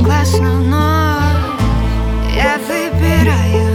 согласна, но я выбираю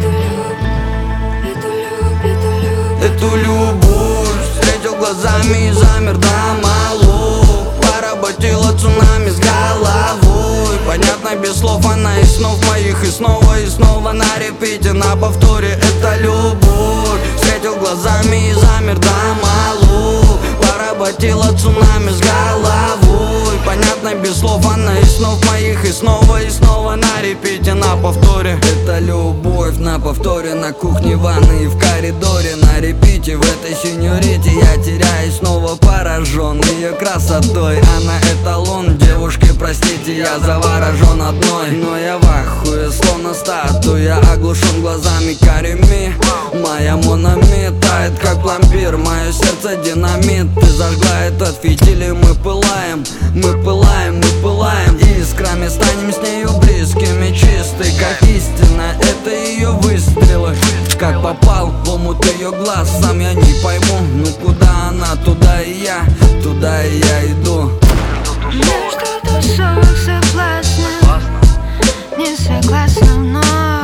эту любовь. Встретил глазами и замер до малу. Поработила цунами с головой. Понятно без слов, она из снов моих. И снова на репите, на повторе. Это любовь. Встретил глазами и замер до малу. Поработила цунами с головой. Понятно без слов, она из снов моих. И снова на репите, на повторе. Это любовь на повторе, на кухне, ванной и в коридоре. На репите, в этой сеньорите я теряюсь, снова поражен ее красотой. Она эталон, девушки, простите, я заворожен одной. Но я в ахуе, словно статуя, оглушен глазами карими. Моя Монами тает, как пломбир, мое сердце динамит. Ты зажгла этот фитиль, и мы пылаем, мы пылаем, мы пылаем. Искрами станем с нею близкими, чистой, как истина. Это ее выстрелы. Как попал в омут ее глаз, сам я не пойму. Ну куда она, туда и я иду. Между тусовок соблазна, не согласна, но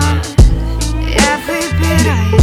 я выбираю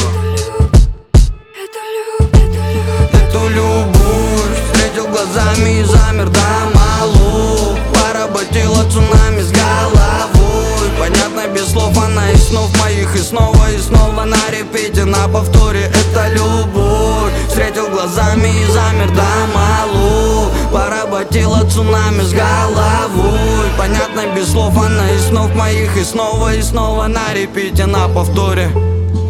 эту любовь. Встретил глазами и замер до малу. Поработила цунами с головой. Понятно без слов, она из снов моих. И снова на репите, на повторе. Это любовь. Встретил глазами и замер до малу. Поработила цунами с головой. Понятно без слов, она из снов моих. И снова на репите, на повторе.